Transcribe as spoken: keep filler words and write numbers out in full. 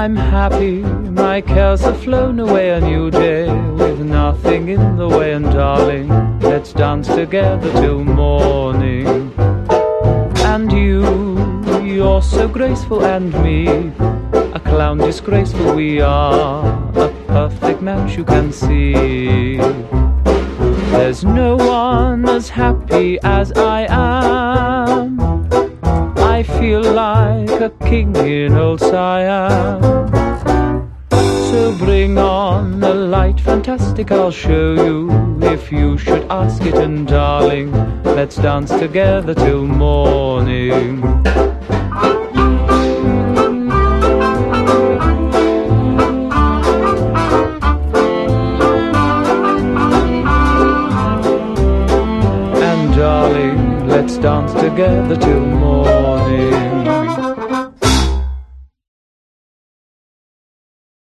I'm happy, my cares have flown away a new day, with nothing in the way, and darling, let's dance together till morning. And you, you're so graceful, and me, a clown disgraceful. We are a perfect match, you can see. There's no one as happy as I am. I feel like a king in old Siam. So bring on a light fantastic, I'll show you if you should ask it. And darling, let's dance together till morning. And darling, let's dance together till